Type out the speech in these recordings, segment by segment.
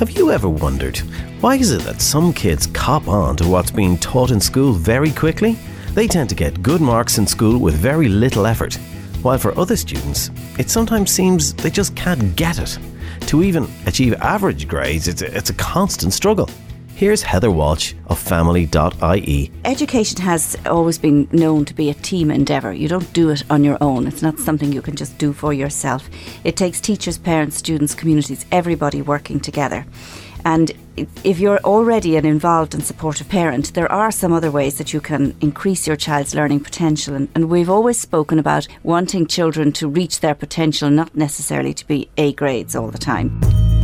Have you ever wondered, why is it that some kids cop on to what's being taught in school very quickly? They tend to get good marks in school with very little effort, while for other students, it sometimes seems they just can't get it. To even achieve average grades, it's a constant struggle. Here's Heather Walsh of Family.ie. Education has always been known to be a team endeavour. You don't do it on your own. It's not something you can just do for yourself. It takes teachers, parents, students, communities, everybody working together. And if you're already an involved and supportive parent, there are some other ways that you can increase your child's learning potential. And we've always spoken about wanting children to reach their potential, not necessarily to be A grades all the time.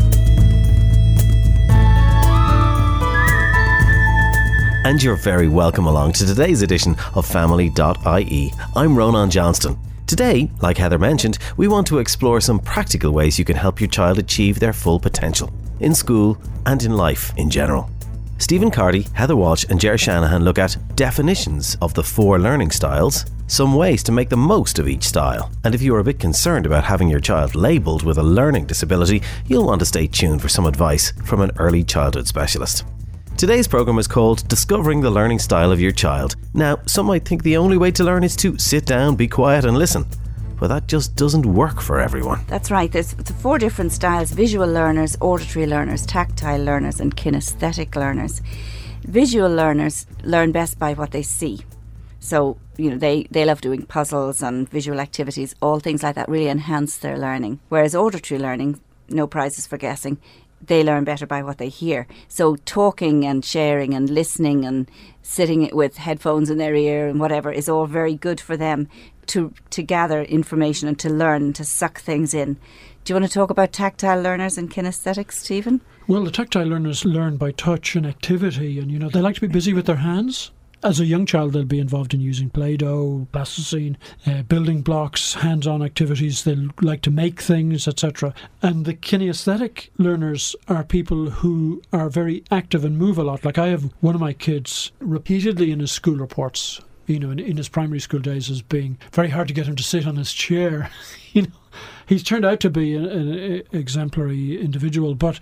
And you're very welcome along to today's edition of Family.ie. I'm Ronan Johnston. Today, like Heather mentioned, we want to explore some practical ways you can help your child achieve their full potential in school and in life in general. Stephen Cardy, Heather Walsh and Ger Shanahan look at definitions of the 4 learning styles, some ways to make the most of each style, and if you are a bit concerned about having your child labelled with a learning disability, you'll want to stay tuned for some advice from an early childhood specialist. Today's programme is called Discovering the Learning Style of Your Child. Now, some might think the only way to learn is to sit down, be quiet and listen. But that just doesn't work for everyone. That's right. There's 4 different styles: visual learners, auditory learners, tactile learners and kinesthetic learners. Visual learners learn best by what they see. So, they love doing puzzles and visual activities. All things like that really enhance their learning. Whereas auditory learning, no prizes for guessing, they learn better by what they hear. So talking and sharing and listening and sitting with headphones in their ear and whatever is all very good for them to gather information and to learn and to suck things in. Do you want to talk about tactile learners and kinesthetics, Stephen? Well, the tactile learners learn by touch and activity, and they like to be busy with their hands. As a young child, they'll be involved in using Play-Doh, plasticine, building blocks, hands-on activities. They'll like to make things, etc. And the kinesthetic learners are people who are very active and move a lot. Like I have one of my kids repeatedly in his school reports, in his primary school days, as being very hard to get him to sit on his chair. He's turned out to be an exemplary individual, but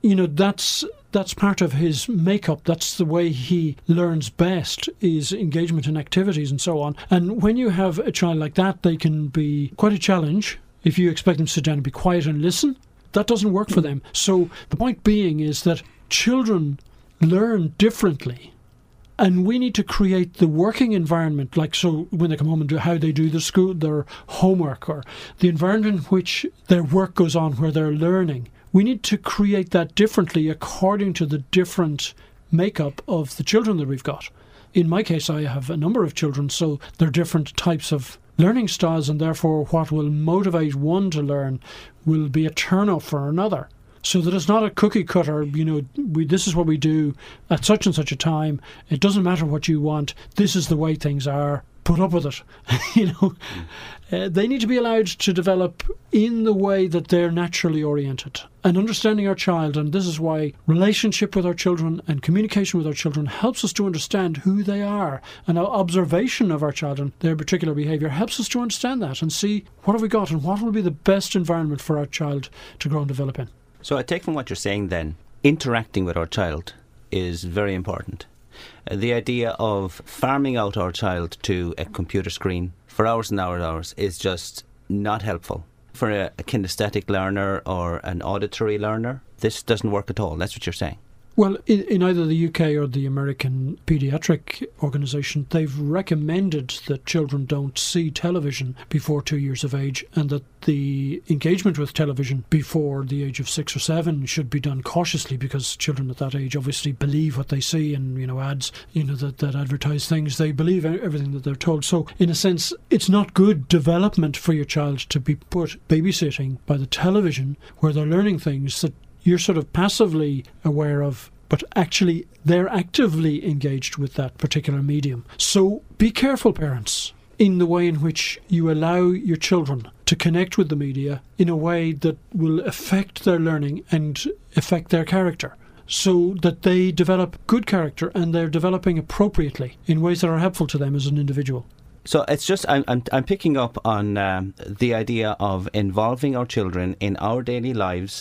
that's part of his makeup. That's the way he learns best, is engagement in activities and so on. And when you have a child like that, they can be quite a challenge. If you expect them to sit down and be quiet and listen, that doesn't work for them. So the point being is that children learn differently. And we need to create the working environment, so when they come home and do how they do their homework, or the environment in which their work goes on, where they're learning. We need to create that differently according to the different makeup of the children that we've got. In my case, I have a number of children, so they're different types of learning styles, and therefore what will motivate one to learn will be a turn-off for another. So that it's not a cookie cutter, this is what we do at such and such a time. It doesn't matter what you want. This is the way things are. Put up with it. They need to be allowed to develop in the way that they're naturally oriented. And understanding our child, and this is why relationship with our children and communication with our children helps us to understand who they are. And our observation of our child and their particular behaviour helps us to understand that and see what have we got and what will be the best environment for our child to grow and develop in. So I take from what you're saying then, interacting with our child is very important. The idea of farming out our child to a computer screen for hours and hours is just not helpful. For a kinesthetic learner or an auditory learner, this doesn't work at all. That's what you're saying. Well, in either the UK or the American Paediatric Organisation, they've recommended that children don't see television before 2 years of age, and that the engagement with television before the age of 6 or 7 should be done cautiously, because children at that age obviously believe what they see, and ads that advertise things, they believe everything that they're told. So in a sense, it's not good development for your child to be put babysitting by the television, where they're learning things that you're sort of passively aware of, but actually they're actively engaged with that particular medium. So be careful, parents, in the way in which you allow your children to connect with the media in a way that will affect their learning and affect their character, so that they develop good character and they're developing appropriately in ways that are helpful to them as an individual. So it's just, I'm picking up on the idea of involving our children in our daily lives,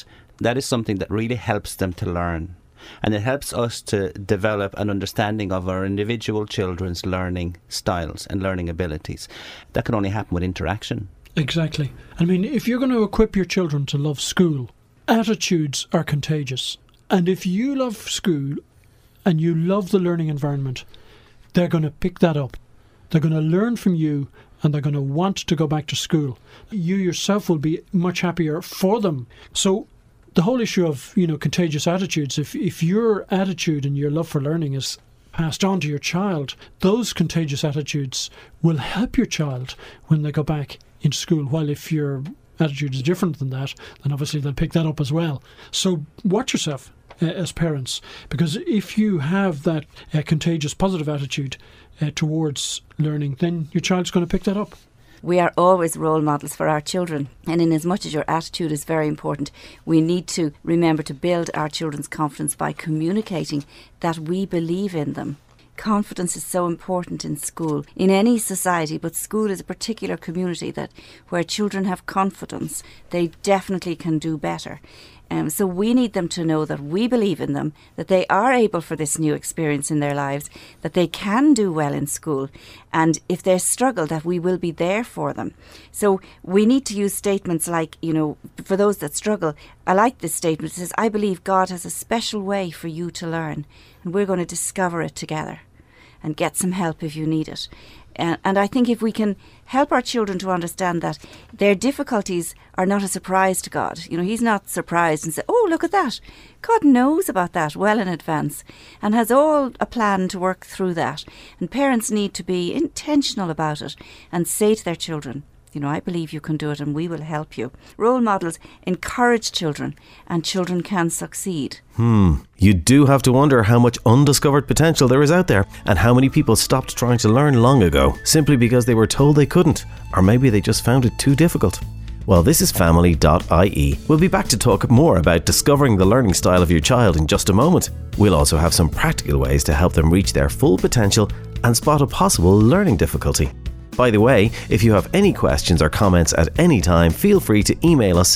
That is something that really helps them to learn. And it helps us to develop an understanding of our individual children's learning styles and learning abilities. That can only happen with interaction. Exactly. I mean, if you're going to equip your children to love school, attitudes are contagious. And if you love school and you love the learning environment, they're going to pick that up. They're going to learn from you, and they're going to want to go back to school. You yourself will be much happier for them. So the whole issue of, contagious attitudes, if your attitude and your love for learning is passed on to your child, those contagious attitudes will help your child when they go back into school. While if your attitude is different than that, then obviously they'll pick that up as well. So watch yourself as parents, because if you have that contagious positive attitude towards learning, then your child's going to pick that up. We are always role models for our children, and in as much as your attitude is very important, we need to remember to build our children's confidence by communicating that we believe in them. Confidence is so important in school, in any society, but school is a particular community that where children have confidence, they definitely can do better. So we need them to know that we believe in them, that they are able for this new experience in their lives, that they can do well in school, and if they struggle, that we will be there for them. So we need to use statements like, for those that struggle, I like this statement. It says, I believe God has a special way for you to learn, and we're going to discover it together and get some help if you need it. And I think if we can help our children to understand that their difficulties are not a surprise to God. He's not surprised and say, oh, look at that. God knows about that well in advance and has all a plan to work through that. And parents need to be intentional about it and say to their children, I believe you can do it and we will help you. Role models encourage children, and children can succeed. You do have to wonder how much undiscovered potential there is out there, and how many people stopped trying to learn long ago simply because they were told they couldn't, or maybe they just found it too difficult. Well, this is family.ie. We'll be back to talk more about discovering the learning style of your child in just a moment. We'll also have some practical ways to help them reach their full potential and spot a possible learning difficulty. By the way, if you have any questions or comments at any time, feel free to email us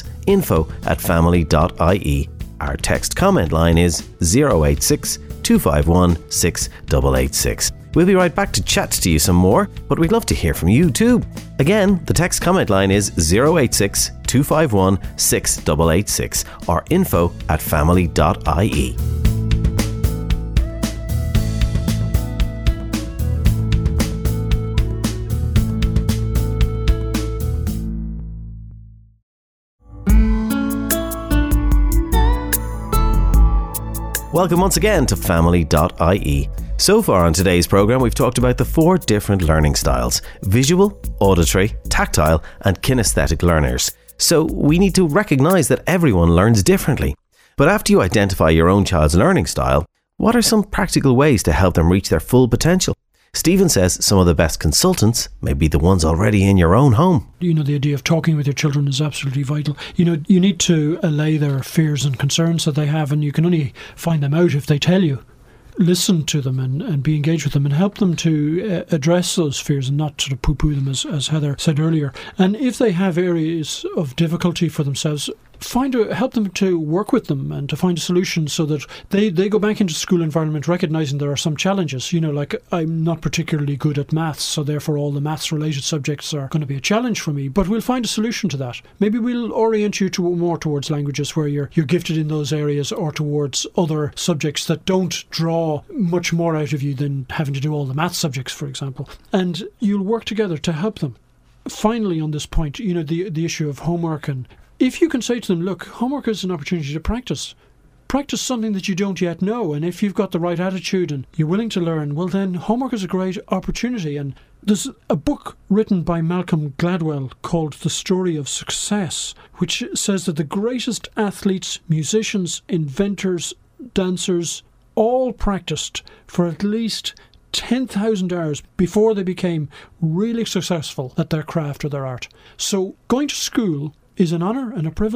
info@family.ie. Our text comment line is 086 251 6886. We'll be right back to chat to you some more, but we'd love to hear from you too. Again, the text comment line is 086 251 6886 or info@family.ie. Welcome once again to family.ie. So far on today's programme, we've talked about the 4 different learning styles: visual, auditory, tactile and kinesthetic learners. So we need to recognise that everyone learns differently. But after you identify your own child's learning style, what are some practical ways to help them reach their full potential? Stephen says some of the best consultants may be the ones already in your own home. The idea of talking with your children is absolutely vital. You need to allay their fears and concerns that they have, and you can only find them out if they tell you. Listen to them and be engaged with them and help them to address those fears and not sort of poo-poo them, as Heather said earlier. And if they have areas of difficulty for themselves, help them to work with them and to find a solution so that they go back into school environment recognising there are some challenges. Like I'm not particularly good at maths, so therefore all the maths related subjects are going to be a challenge for me, but we'll find a solution to that. Maybe we'll orient you more towards languages where you're gifted in those areas, or towards other subjects that don't draw much more out of you than having to do all the maths subjects, for example. And you'll work together to help them. Finally, on this point, the issue of homework, and if you can say to them, look, homework is an opportunity to practice something that you don't yet know, and if you've got the right attitude and you're willing to learn, well then homework is a great opportunity. And there's a book written by Malcolm Gladwell called The Story of Success, which says that the greatest athletes, musicians, inventors, dancers, all practiced for at least 10,000 hours before they became really successful at their craft or their art. So going to school is an honour and a privilege,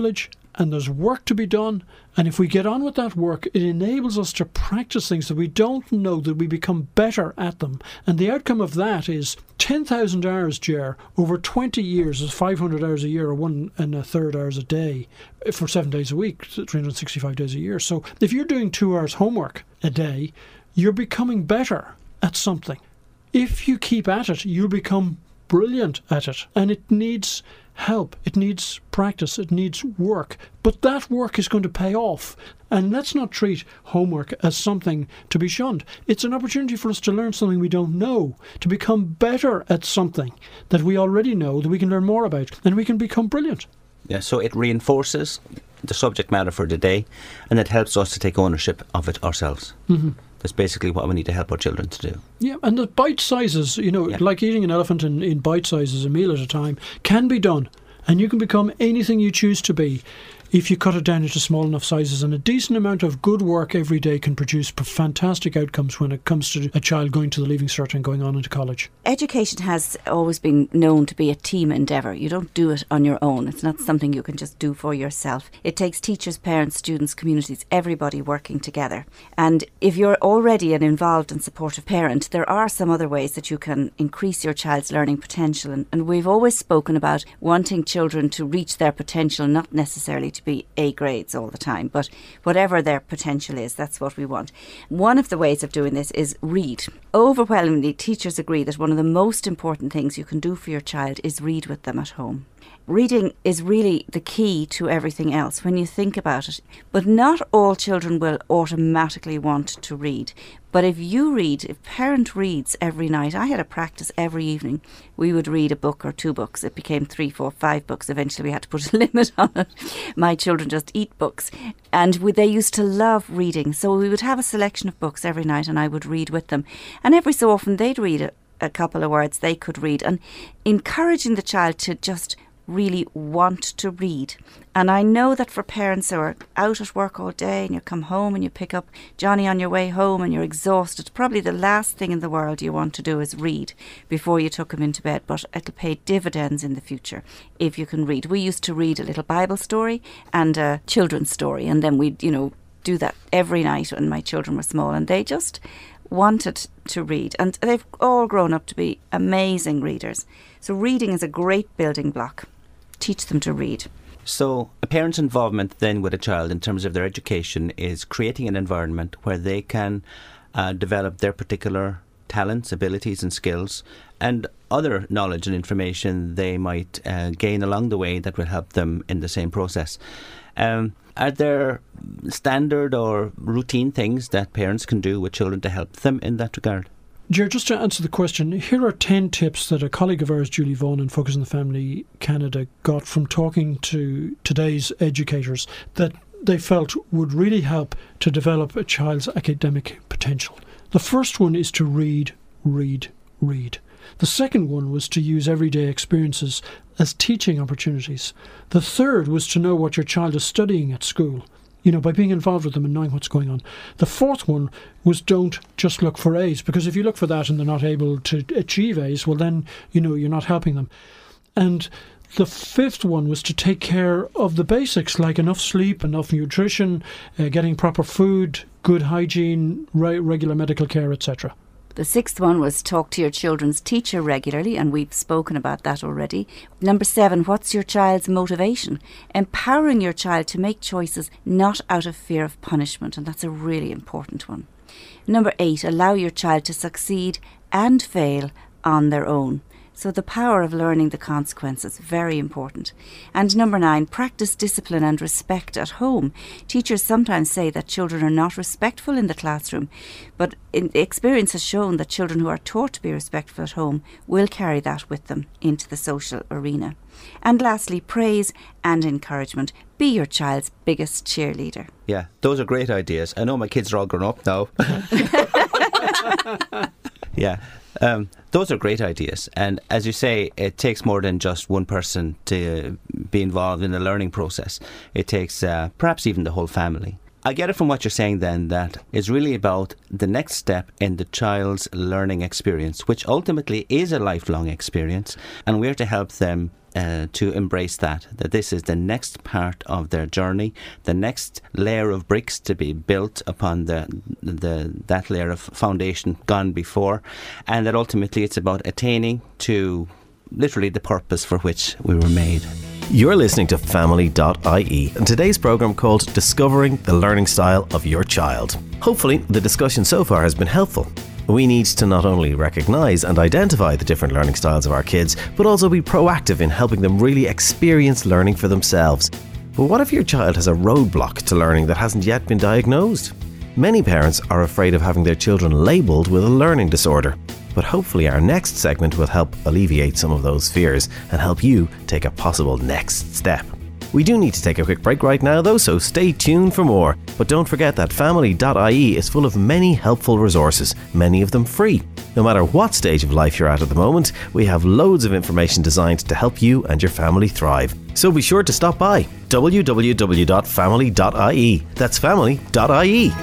and there's work to be done. And if we get on with that work, it enables us to practice things that we don't know, that we become better at them. And the outcome of that is 10,000 hours, Ger, over 20 years is 500 hours a year, or 1 1/3 hours a day for 7 days a week, 365 days a year. So if you're doing 2 hours homework a day, you're becoming better at something. If you keep at it, you'll become brilliant at it. And it needs help, it needs practice, it needs work. But that work is going to pay off. And let's not treat homework as something to be shunned. It's an opportunity for us to learn something we don't know, to become better at something that we already know, that we can learn more about, and we can become brilliant. Yeah, so it reinforces the subject matter for the day, and it helps us to take ownership of it ourselves. Mm-hmm. That's basically what we need to help our children to do. Yeah, and the bite sizes, like eating an elephant in bite sizes, a meal at a time, can be done. And you can become anything you choose to be if you cut it down into small enough sizes. And a decent amount of good work every day can produce fantastic outcomes when it comes to a child going to the Leaving Cert and going on into college. Education has always been known to be a team endeavour. You don't do it on your own. It's not something you can just do for yourself. It takes teachers, parents, students, communities, everybody working together. And if you're already an involved and supportive parent, there are some other ways that you can increase your child's learning potential. And we've always spoken about wanting children to reach their potential, not necessarily to be A grades all the time, but whatever their potential is, that's what we want. One of the ways of doing this is read. Overwhelmingly, teachers agree that one of the most important things you can do for your child is read with them at home. Reading is really the key to everything else when you think about it. But not all children will automatically want to read. But if parent reads every night, I had a practice every evening. We would read a book or 2 books. It became 3, 4, 5 books. Eventually we had to put a limit on it. My children just eat books. And they used to love reading. So we would have a selection of books every night and I would read with them. And every so often they'd read a couple of words they could read. And encouraging the child to just really want to read. And I know that for parents who are out at work all day and you come home and you pick up Johnny on your way home and you're exhausted, probably the last thing in the world you want to do is read before you tuck him into bed, but it'll pay dividends in the future if you can read. We used to read a little Bible story and a children's story, and then we'd do that every night when my children were small, and they just wanted to read, and they've all grown up to be amazing readers. So reading is a great building block. Teach them to read. So a parent's involvement then with a child in terms of their education is creating an environment where they can develop their particular talents, abilities and skills, and other knowledge and information they might gain along the way that will help them in the same process. Are there standard or routine things that parents can do with children to help them in that regard? Ger, just to answer the question, here are 10 tips that a colleague of ours, Julie Vaughan in Focus on the Family Canada, got from talking to today's educators that they felt would really help to develop a child's academic potential. The first one is to read, read, read. The second one was to use everyday experiences as teaching opportunities. The third was to know what your child is studying at school, by being involved with them and knowing what's going on. The fourth one was don't just look for A's, because if you look for that and they're not able to achieve A's, well then, you're not helping them. And the fifth one was to take care of the basics, like enough sleep, enough nutrition, getting proper food, good hygiene, regular medical care, etc. The sixth one was talk to your children's teacher regularly, and we've spoken about that already. Number 7, what's your child's motivation? Empowering your child to make choices not out of fear of punishment, and that's a really important one. Number 8, allow your child to succeed and fail on their own. So the power of learning the consequences, very important. And number 9, practice discipline and respect at home. Teachers sometimes say that children are not respectful in the classroom, but experience has shown that children who are taught to be respectful at home will carry that with them into the social arena. And lastly, praise and encouragement. Be your child's biggest cheerleader. Yeah, those are great ideas. I know my kids are all grown up now. Yeah. Those are great ideas, and as you say, it takes more than just one person to be involved in the learning process. It takes perhaps even the whole family. I get it from what you're saying then that it's really about the next step in the child's learning experience, which ultimately is a lifelong experience, and we're to help them to embrace that this is the next part of their journey, the next layer of bricks to be built upon that layer of foundation gone before, and that ultimately it's about attaining to literally the purpose for which we were made. You're listening to Family.ie and today's programme called Discovering the Learning Style of Your Child. Hopefully the discussion so far has been helpful. We need to not only recognise and identify the different learning styles of our kids, but also be proactive in helping them really experience learning for themselves. But what if your child has a roadblock to learning that hasn't yet been diagnosed? Many parents are afraid of having their children labelled with a learning disorder. But hopefully our next segment will help alleviate some of those fears and help you take a possible next step. We do need to take a quick break right now though, so stay tuned for more. But don't forget that Family.ie is full of many helpful resources, many of them free. No matter what stage of life you're at the moment, we have loads of information designed to help you and your family thrive. So be sure to stop by www.family.ie. That's family.ie.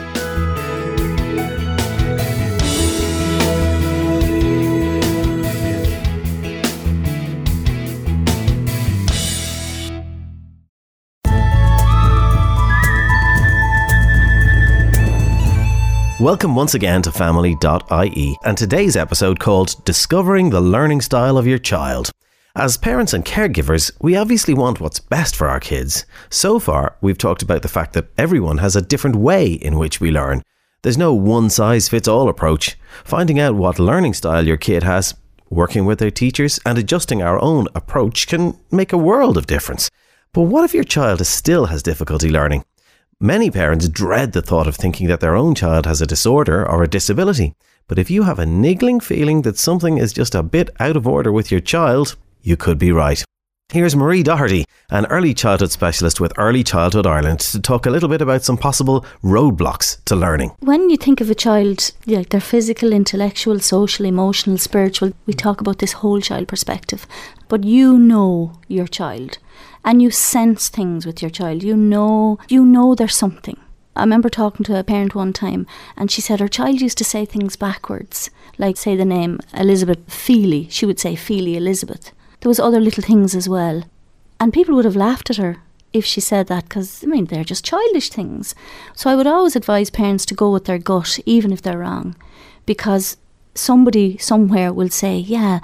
Welcome once again to Family.ie and today's episode called Discovering the Learning Style of Your Child. As parents and caregivers, we obviously want what's best for our kids. So far, we've talked about the fact that everyone has a different way in which we learn. There's no one-size-fits-all approach. Finding out what learning style your kid has, working with their teachers and adjusting our own approach can make a world of difference. But what if your child still has difficulty learning? Many parents dread the thought of thinking that their own child has a disorder or a disability. But if you have a niggling feeling that something is just a bit out of order with your child, you could be right. Here's Marie Doherty, an early childhood specialist with Early Childhood Ireland, to talk a little bit about some possible roadblocks to learning. When you think of a child, like their physical, intellectual, social, emotional, spiritual, we talk about this whole child perspective. But you know your child. And you sense things with your child. You know there's something. I remember talking to a parent one time and she said her child used to say things backwards. Like say the name Elizabeth Feely. She would say Feely Elizabeth. There was other little things as well. And people would have laughed at her if she said that because, they're just childish things. So I would always advise parents to go with their gut even if they're wrong. Because somebody somewhere will say, you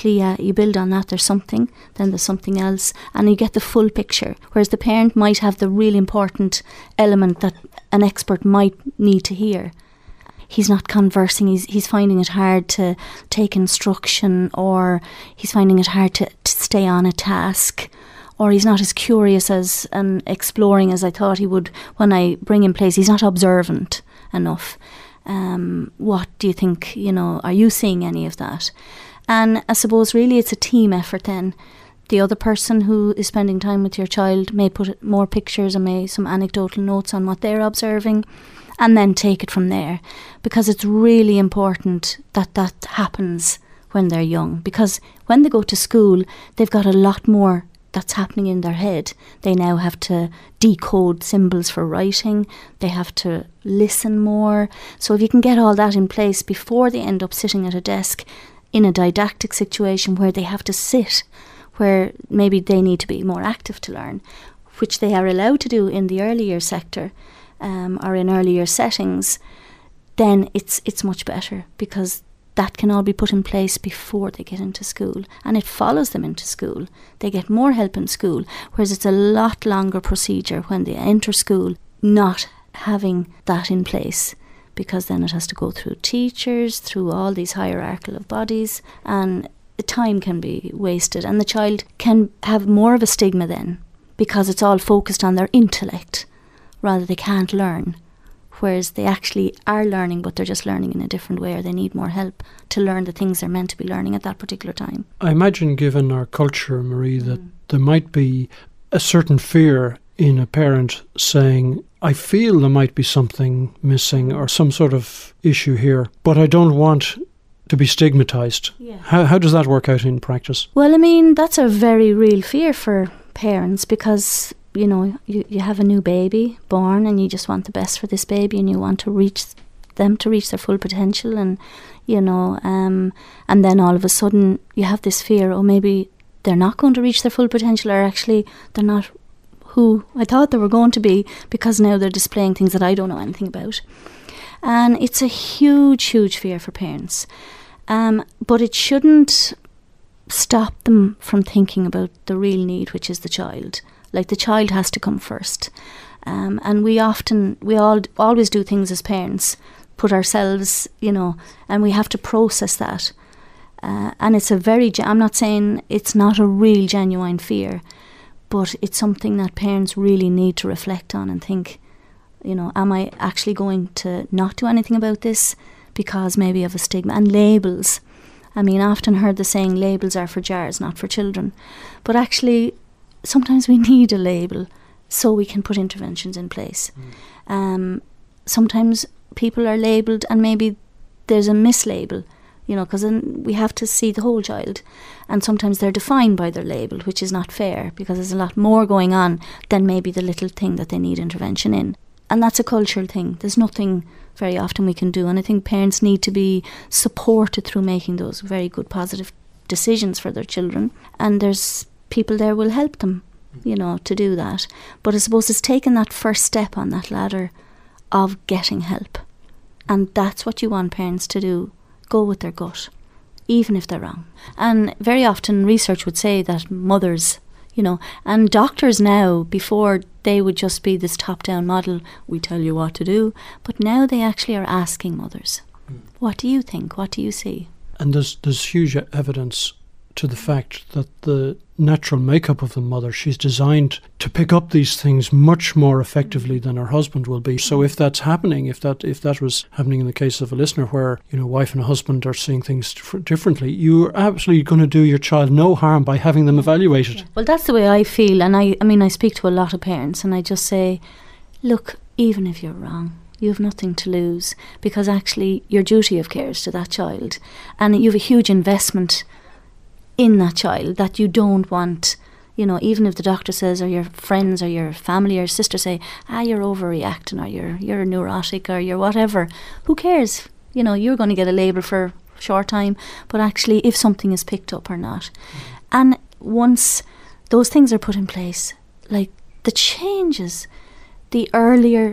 build on that, there's something, then there's something else, and you get the full picture. Whereas the parent might have the really important element that an expert might need to hear. He's not conversing, he's finding it hard to take instruction, or he's finding it hard to stay on a task, or he's not as curious as and exploring as I thought he would when I bring him places. He's not observant enough. What do you think, are you seeing any of that? And I suppose really it's a team effort then. The other person who is spending time with your child may put more pictures and may some anecdotal notes on what they're observing and then take it from there. Because it's really important that that happens when they're young. Because when they go to school, they've got a lot more that's happening in their head. They now have to decode symbols for writing. They have to listen more. So if you can get all that in place before they end up sitting at a desk in a didactic situation where they have to sit, where maybe they need to be more active to learn, which they are allowed to do in the earlier sector or in earlier settings, then it's much better because that can all be put in place before they get into school, and it follows them into school. They get more help in school, whereas it's a lot longer procedure when they enter school not having that in place, because then it has to go through teachers, through all these hierarchical bodies, and the time can be wasted, and the child can have more of a stigma then because it's all focused on their intellect rather they can't learn. Whereas they actually are learning, but they're just learning in a different way, or they need more help to learn the things they're meant to be learning at that particular time. I imagine, given our culture, Marie, that there might be a certain fear in a parent saying, I feel there might be something missing or some sort of issue here, but I don't want to be stigmatised. Yeah. How does that work out in practice? Well, that's a very real fear for parents because you have a new baby born and you just want the best for this baby and you want to reach them to reach their full potential, and and then all of a sudden you have this fear, maybe they're not going to reach their full potential, or actually they're not who I thought they were going to be, because now they're displaying things that I don't know anything about. And it's a huge, huge fear for parents. But it shouldn't stop them from thinking about the real need, which is the child. Like, the child has to come first. And we always do things as parents, put ourselves, and we have to process that. And it's I'm not saying it's not a real genuine fear, but it's something that parents really need to reflect on and think, am I actually going to not do anything about this because maybe of a stigma? And labels. I mean, I often heard the saying, labels are for jars, not for children. But actually, sometimes we need a label so we can put interventions in place. Sometimes people are labelled and maybe there's a mislabel, because then we have to see the whole child. And sometimes they're defined by their label, which is not fair, because there's a lot more going on than maybe the little thing that they need intervention in. And that's a cultural thing. There's nothing very often we can do. And I think parents need to be supported through making those very good, positive decisions for their children. And there's people there will help them, to do that. But I suppose it's taking that first step on that ladder of getting help. And that's what you want parents to do. Go with their gut, even if they're wrong. And very often research would say that mothers, and doctors now, before they would just be this top-down model, we tell you what to do, but now they actually are asking mothers, what do you think, what do you see? And there's huge evidence to the fact that the natural makeup of the mother, she's designed to pick up these things much more effectively than her husband will be. So if that's happening, if that was happening in the case of a listener where, wife and husband are seeing things differently, you're absolutely going to do your child no harm by having them evaluated. Yeah. Well, that's the way I feel. And I mean, I speak to a lot of parents and I just say, look, even if you're wrong, you have nothing to lose, because actually your duty of care is to that child. And you have a huge investment in that child that you don't want, even if the doctor says, or your friends or your family or your sister say, you're overreacting, or you're neurotic, or you're whatever, who cares? You're going to get a label for a short time, but actually if something is picked up or not. And once those things are put in place, like the changes, the earlier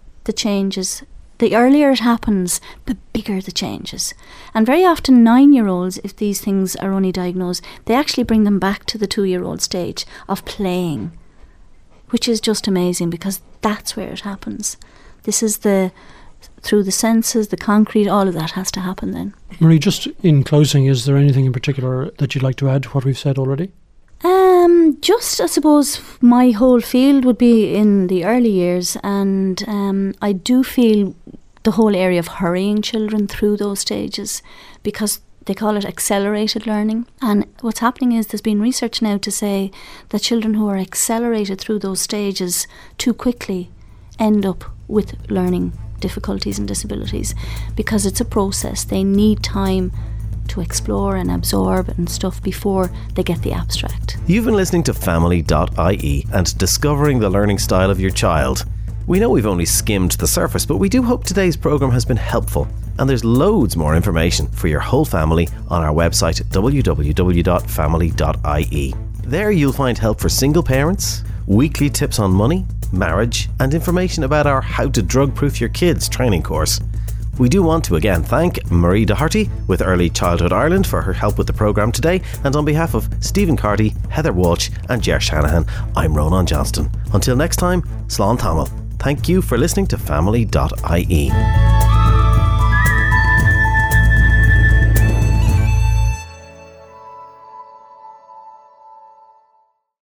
it happens, the bigger the changes. And very often 9-year-olds, if these things are only diagnosed, they actually bring them back to the 2-year-old stage of playing, which is just amazing, because that's where it happens. This is through the senses, the concrete, all of that has to happen then. Marie, just in closing, is there anything in particular that you'd like to add to what we've said already? Just, I suppose, my whole field would be in the early years, and I do feel the whole area of hurrying children through those stages, because they call it accelerated learning. And what's happening is there's been research now to say that children who are accelerated through those stages too quickly end up with learning difficulties and disabilities, because it's a process. They need time to explore and absorb and stuff before they get the abstract. You've been listening to Family.ie and discovering the learning style of your child. We know we've only skimmed the surface, but we do hope today's programme has been helpful, and there's loads more information for your whole family on our website www.family.ie. There you'll find help for single parents, weekly tips on money, marriage, and information about our How to Drug Proof Your Kids training course. We do want to again thank Marie Doherty with Early Childhood Ireland for her help with the programme today, and on behalf of Stephen Carty, Heather Walsh and Ger Shanahan, I'm Ronan Johnston. Until next time, Slán Tamil. Thank you for listening to Family.ie.